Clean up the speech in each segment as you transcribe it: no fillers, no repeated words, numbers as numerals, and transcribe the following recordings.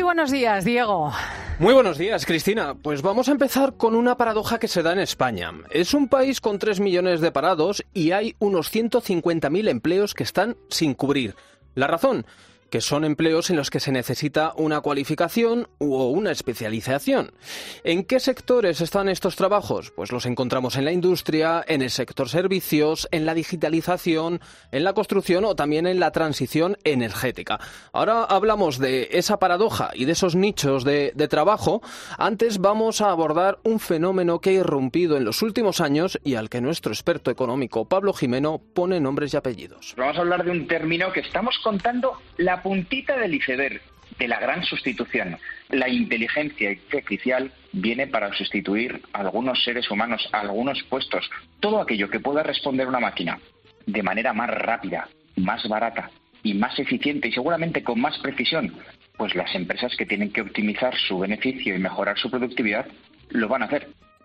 buenos días, Diego. Muy buenos días, Cristina. Pues vamos a empezar con una paradoja que se da en España. Es un país con 3 millones de parados y hay unos 150.000 empleos que están sin cubrir. La razón, que son empleos en los que se necesita una cualificación o una especialización. ¿En qué sectores están estos trabajos? Pues los encontramos en la industria, en el sector servicios, en la digitalización, en la construcción o también en la transición energética. Ahora hablamos de esa paradoja y de esos nichos de trabajo. Antes vamos a abordar un fenómeno que ha irrumpido en los últimos años y al que nuestro experto económico Pablo Jimeno pone nombres y apellidos. Vamos a hablar de un término que estamos contando la puntita del iceberg de la gran sustitución. La inteligencia artificial viene para sustituir a algunos seres humanos, a algunos puestos. Todo aquello que pueda responder una máquina de manera más rápida, más barata y más eficiente y seguramente con más precisión, pues las empresas que tienen que optimizar su beneficio y mejorar su productividad lo van a hacer.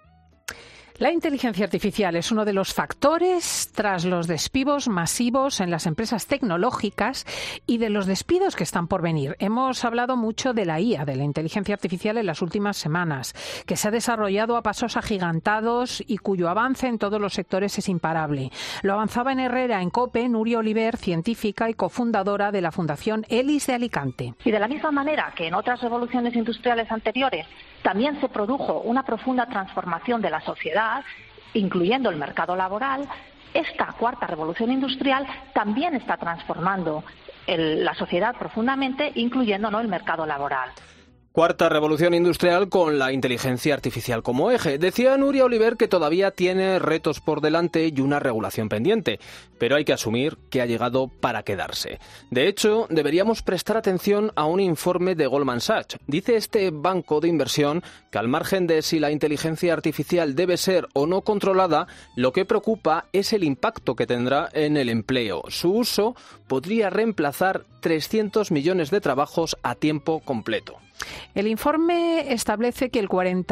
La inteligencia artificial es uno de los factores tras los despidos masivos en las empresas tecnológicas y de los despidos que están por venir. Hemos hablado mucho de la IA, de la inteligencia artificial, en las últimas semanas, que se ha desarrollado a pasos agigantados y cuyo avance en todos los sectores es imparable. Lo avanzaba en Herrera, en COPE, Nuria Oliver, científica y cofundadora de la Fundación ELIS de Alicante. Y de la misma manera que en otras revoluciones industriales anteriores también se produjo una profunda transformación de la sociedad, incluyendo el mercado laboral, esta cuarta revolución industrial también está transformando la sociedad profundamente, incluyendo el mercado laboral. Cuarta revolución industrial con la inteligencia artificial como eje. Decía Nuria Oliver que todavía tiene retos por delante y una regulación pendiente, pero hay que asumir que ha llegado para quedarse. De hecho, deberíamos prestar atención a un informe de Goldman Sachs. Dice este banco de inversión que al margen de si la inteligencia artificial debe ser o no controlada, lo que preocupa es el impacto que tendrá en el empleo. Su uso podría reemplazar 300 millones de trabajos a tiempo completo. El informe establece que el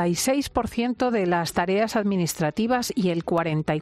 46% de las tareas administrativas y el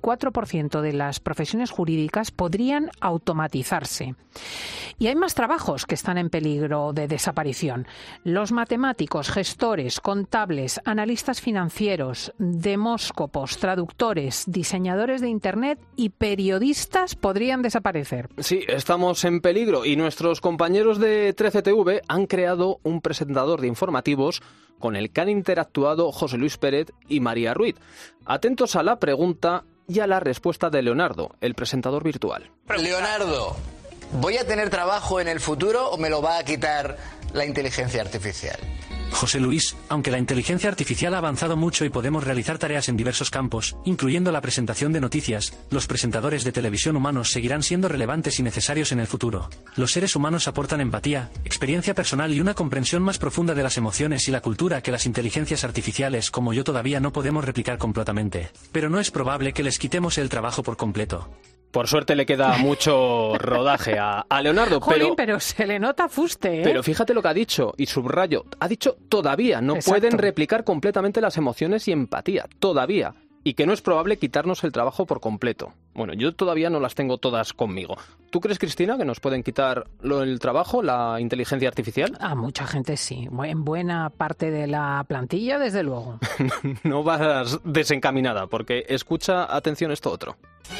44% de las profesiones jurídicas podrían automatizarse. Y hay más trabajos que están en peligro de desaparición. Los matemáticos, gestores, contables, analistas financieros, demóscopos, traductores, diseñadores de Internet y periodistas podrían desaparecer. Sí, estamos en peligro y nuestros compañeros de 13TV han creado un presentador de informativos con el que han interactuado José Luis Pérez y María Ruiz. Atentos a la pregunta y a la respuesta de Leonardo, el presentador virtual. Leonardo, ¿voy a tener trabajo en el futuro o me lo va a quitar la inteligencia artificial? José Luis, aunque la inteligencia artificial ha avanzado mucho y podemos realizar tareas en diversos campos, incluyendo la presentación de noticias, los presentadores de televisión humanos seguirán siendo relevantes y necesarios en el futuro. Los seres humanos aportan empatía, experiencia personal y una comprensión más profunda de las emociones y la cultura que las inteligencias artificiales como yo todavía no podemos replicar completamente. Pero no es probable que les quitemos el trabajo por completo. Por suerte le queda mucho rodaje a Leonardo. Jolín, pero se le nota fuste, ¿eh? Pero fíjate lo que ha dicho, y subrayo, ha dicho todavía, no Exacto. pueden replicar completamente las emociones y empatía, todavía, y que no es probable quitarnos el trabajo por completo. Bueno, yo todavía no las tengo todas conmigo. ¿Tú crees, Cristina, que nos pueden quitar el trabajo, la inteligencia artificial? A mucha gente sí, en buena parte de la plantilla, desde luego. No vas desencaminada, porque escucha, atención, esto otro.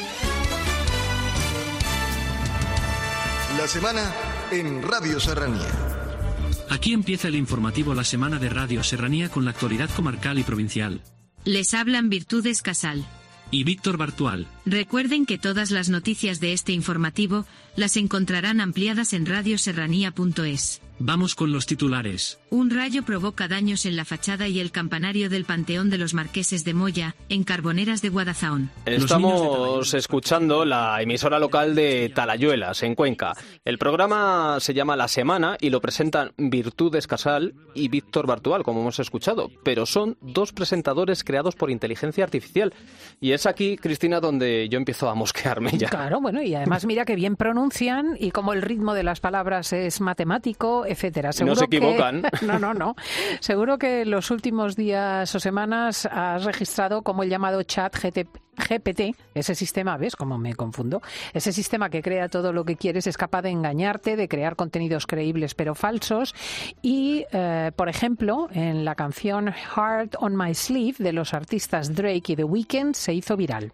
La semana en Radio Serranía. Aquí empieza el informativo La Semana de Radio Serranía con la actualidad comarcal y provincial. Les hablan Virtudes Casal y Víctor Bartual. Recuerden que todas las noticias de este informativo las encontrarán ampliadas en radioserranía.es. Vamos con los titulares. Un rayo provoca daños en la fachada y el campanario del Panteón de los Marqueses de Moya, en Carboneras de Guadalzaón. Estamos escuchando la emisora local de Talayuelas, en Cuenca. El programa se llama La Semana y lo presentan Virtudes Casal y Víctor Bartual, como hemos escuchado, pero son dos presentadores creados por inteligencia artificial. Y es aquí, Cristina, donde yo empiezo a mosquearme ya. Claro, bueno, y además mira que bien pronuncian y como el ritmo de las palabras es matemático, etcétera. No se equivocan. No. Seguro que en los últimos días o semanas has registrado como el llamado chat GPT, ese sistema, ¿ves cómo me confundo? Ese sistema que crea todo lo que quieres es capaz de engañarte, de crear contenidos creíbles pero falsos y, por ejemplo, en la canción Heart on My Sleeve de los artistas Drake y The Weeknd se hizo viral.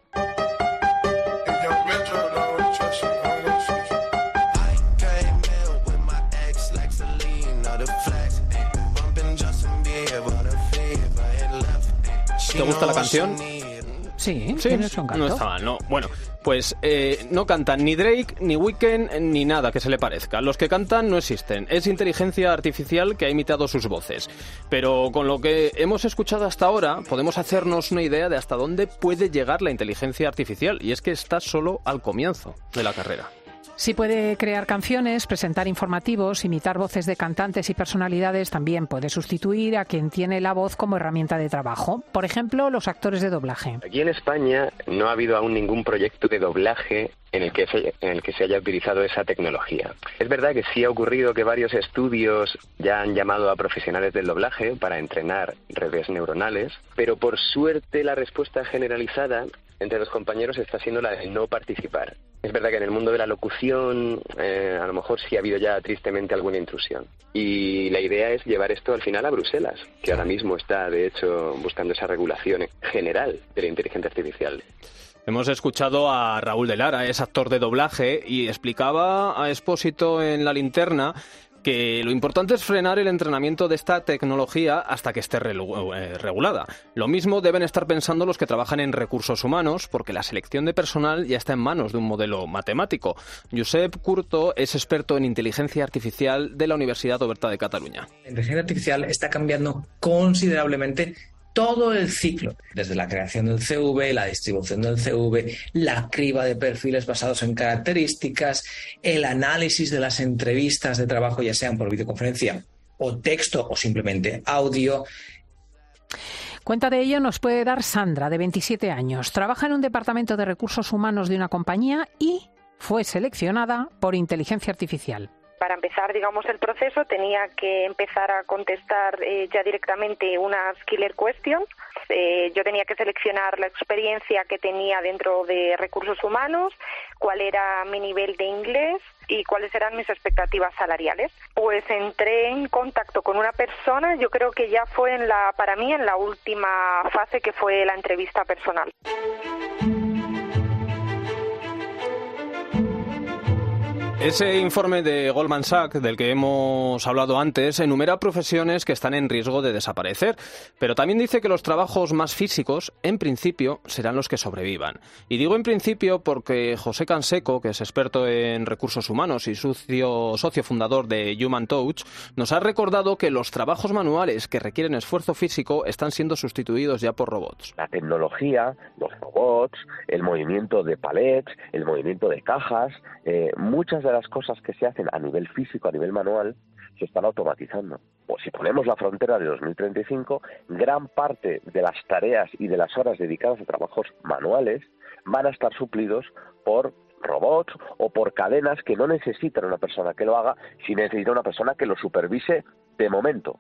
¿Te gusta la canción? Sí, no está mal, no. Bueno, pues no cantan ni Drake, ni Weeknd, ni nada que se le parezca. Los que cantan no existen. Es inteligencia artificial que ha imitado sus voces. Pero con lo que hemos escuchado hasta ahora, podemos hacernos una idea de hasta dónde puede llegar la inteligencia artificial. Y es que está solo al comienzo de la carrera. Sí puede crear canciones, presentar informativos, imitar voces de cantantes y personalidades, también puede sustituir a quien tiene la voz como herramienta de trabajo. Por ejemplo, los actores de doblaje. Aquí en España no ha habido aún ningún proyecto de doblaje en el que se haya utilizado esa tecnología. Es verdad que sí ha ocurrido que varios estudios ya han llamado a profesionales del doblaje para entrenar redes neuronales, pero por suerte la respuesta generalizada entre los compañeros está siendo la de no participar. Es verdad que en el mundo de la locución a lo mejor sí ha habido ya tristemente alguna intrusión. Y la idea es llevar esto al final a Bruselas, que ahora mismo está, de hecho, buscando esa regulación general de la inteligencia artificial. Hemos escuchado a Raúl de Lara, es actor de doblaje, y explicaba a Expósito en La Linterna que lo importante es frenar el entrenamiento de esta tecnología hasta que esté regulada. Lo mismo deben estar pensando los que trabajan en recursos humanos, porque la selección de personal ya está en manos de un modelo matemático. Josep Curto es experto en inteligencia artificial de la Universidad Oberta de Cataluña. La inteligencia artificial está cambiando considerablemente todo el ciclo, desde la creación del CV, la distribución del CV, la criba de perfiles basados en características, el análisis de las entrevistas de trabajo, ya sean por videoconferencia o texto o simplemente audio. Cuenta de ello nos puede dar Sandra, de 27 años. Trabaja en un departamento de recursos humanos de una compañía y fue seleccionada por inteligencia artificial. Para empezar, digamos, el proceso tenía que empezar a contestar ya directamente unas killer questions. Yo tenía que seleccionar la experiencia que tenía dentro de recursos humanos, cuál era mi nivel de inglés y cuáles eran mis expectativas salariales. Pues entré en contacto con una persona, yo creo que ya fue para mí en la última fase, que fue la entrevista personal. Ese informe de Goldman Sachs, del que hemos hablado antes, enumera profesiones que están en riesgo de desaparecer, pero también dice que los trabajos más físicos, en principio, serán los que sobrevivan. Y digo en principio porque José Canseco, que es experto en recursos humanos y socio fundador de Human Touch, nos ha recordado que los trabajos manuales que requieren esfuerzo físico están siendo sustituidos ya por robots. La tecnología, los robots, el movimiento de palets, el movimiento de cajas, muchas de las cosas que se hacen a nivel físico, a nivel manual, se están automatizando. Pues si ponemos la frontera de 2035, gran parte de las tareas y de las horas dedicadas a trabajos manuales van a estar suplidos por robots o por cadenas que no necesitan una persona que lo haga, sino necesita una persona que lo supervise de momento.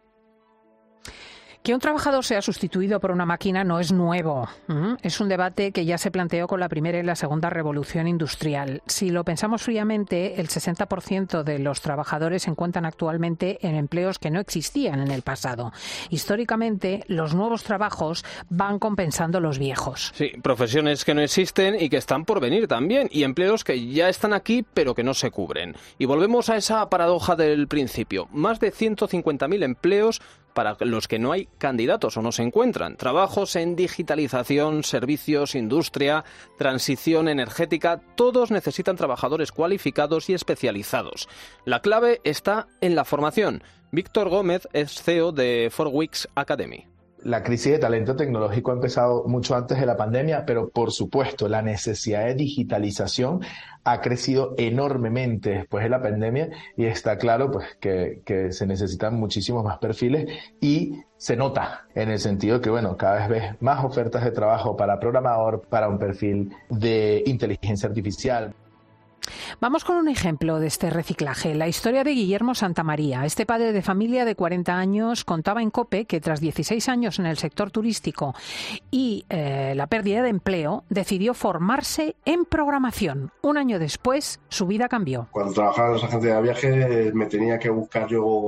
Que un trabajador sea sustituido por una máquina no es nuevo. Es un debate que ya se planteó con la primera y la segunda revolución industrial. Si lo pensamos fríamente, el 60% de los trabajadores se encuentran actualmente en empleos que no existían en el pasado. Históricamente, los nuevos trabajos van compensando los viejos. Sí, profesiones que no existen y que están por venir también, y empleos que ya están aquí pero que no se cubren. Y volvemos a esa paradoja del principio. Más de 150.000 empleos para los que no hay candidatos o no se encuentran. Trabajos en digitalización, servicios, industria, transición energética, todos necesitan trabajadores cualificados y especializados. La clave está en la formación. Víctor Gómez es CEO de 4Weeks Academy. La crisis de talento tecnológico ha empezado mucho antes de la pandemia, pero por supuesto la necesidad de digitalización ha crecido enormemente después de la pandemia y está claro pues que se necesitan muchísimos más perfiles y se nota en el sentido que cada vez ves más ofertas de trabajo para programador, para un perfil de inteligencia artificial. Vamos con un ejemplo de este reciclaje, la historia de Guillermo Santamaría. Este padre de familia de 40 años contaba en COPE que tras 16 años en el sector turístico y la pérdida de empleo, decidió formarse en programación. Un año después, su vida cambió. Cuando trabajaba en las agencias de viaje me tenía que buscar yo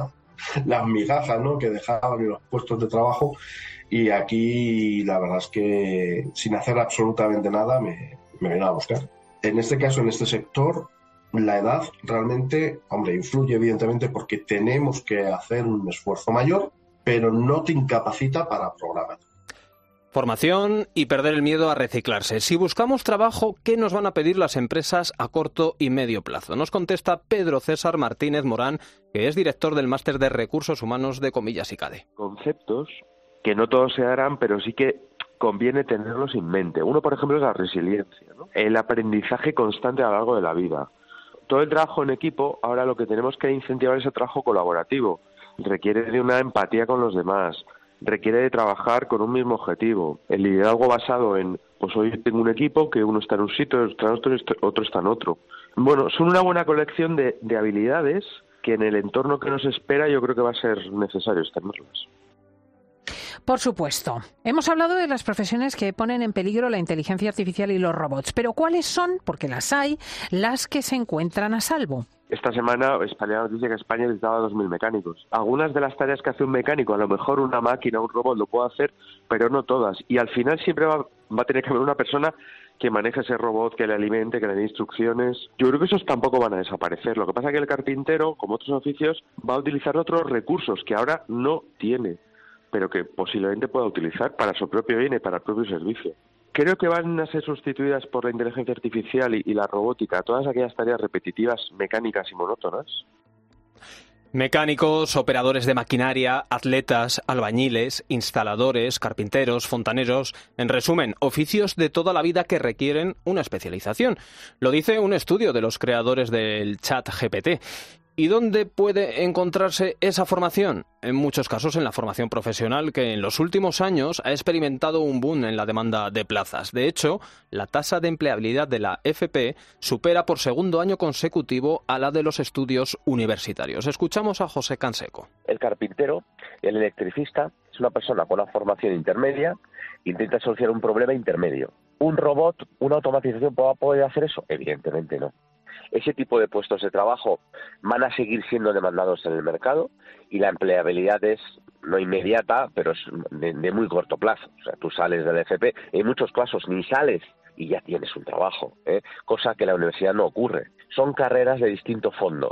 las migajas, ¿no?, que dejaban en los puestos de trabajo, y aquí la verdad es que sin hacer absolutamente nada me venía a buscar. En este caso, en este sector, la edad realmente, influye evidentemente porque tenemos que hacer un esfuerzo mayor, pero no te incapacita para programar. Formación y perder el miedo a reciclarse. Si buscamos trabajo, ¿qué nos van a pedir las empresas a corto y medio plazo? Nos contesta Pedro César Martínez Morán, que es director del Máster de Recursos Humanos de Comillas y CADE. Conceptos que no todos se harán, pero sí que conviene tenerlos en mente. Uno, por ejemplo, es la resiliencia, ¿no? El aprendizaje constante a lo largo de la vida. Todo el trabajo en equipo, ahora lo que tenemos que incentivar es el trabajo colaborativo. Requiere de una empatía con los demás, requiere de trabajar con un mismo objetivo. El liderazgo basado en, pues hoy tengo un equipo que uno está en un sitio, otro está en otro. Bueno, son una buena colección de habilidades que en el entorno que nos espera yo creo que va a ser necesario tenerlas. Por supuesto. Hemos hablado de las profesiones que ponen en peligro la inteligencia artificial y los robots, pero ¿cuáles son, porque las hay, las que se encuentran a salvo? Esta semana España nos dice que España necesitaba 2.000 mecánicos. Algunas de las tareas que hace un mecánico, a lo mejor una máquina, un robot lo puede hacer, pero no todas. Y al final siempre va a tener que haber una persona que maneje ese robot, que le alimente, que le dé instrucciones. Yo creo que esos tampoco van a desaparecer. Lo que pasa es que el carpintero, como otros oficios, va a utilizar otros recursos que ahora no tiene, pero que posiblemente pueda utilizar para su propio bien y para el propio servicio. Creo que van a ser sustituidas por la inteligencia artificial y la robótica, todas aquellas tareas repetitivas, mecánicas y monótonas. Mecánicos, operadores de maquinaria, atletas, albañiles, instaladores, carpinteros, fontaneros, en resumen, oficios de toda la vida que requieren una especialización. Lo dice un estudio de los creadores del ChatGPT. ¿Y dónde puede encontrarse esa formación? En muchos casos en la formación profesional, que en los últimos años ha experimentado un boom en la demanda de plazas. De hecho, la tasa de empleabilidad de la FP supera por segundo año consecutivo a la de los estudios universitarios. Escuchamos a José Canseco. El carpintero, el electricista, es una persona con una formación intermedia, intenta solucionar un problema intermedio. ¿Un robot, una automatización puede hacer eso? Evidentemente no. Ese tipo de puestos de trabajo van a seguir siendo demandados en el mercado y la empleabilidad es no inmediata, pero es de muy corto plazo. O sea, tú sales del FP, en muchos casos ni sales y ya tienes un trabajo, cosa que en la universidad no ocurre. Son carreras de distinto fondo.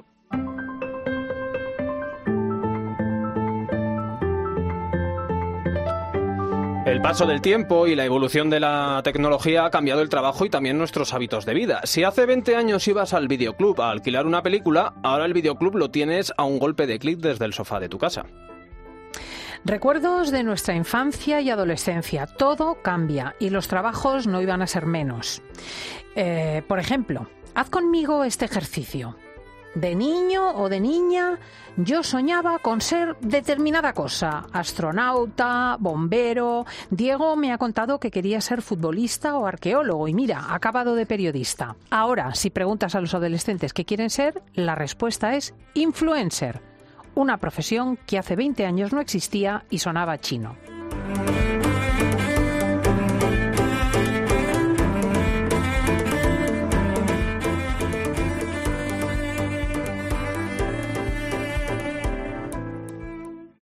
El paso del tiempo y la evolución de la tecnología ha cambiado el trabajo y también nuestros hábitos de vida. Si hace 20 años ibas al videoclub a alquilar una película, ahora el videoclub lo tienes a un golpe de clic desde el sofá de tu casa. Recuerdos de nuestra infancia y adolescencia. Todo cambia y los trabajos no iban a ser menos. Por ejemplo, haz conmigo este ejercicio. De niño o de niña, yo soñaba con ser determinada cosa. Astronauta, bombero. Diego me ha contado que quería ser futbolista o arqueólogo y mira, ha acabado de periodista. Ahora, si preguntas a los adolescentes qué quieren ser, la respuesta es influencer. Una profesión que hace 20 años no existía y sonaba chino.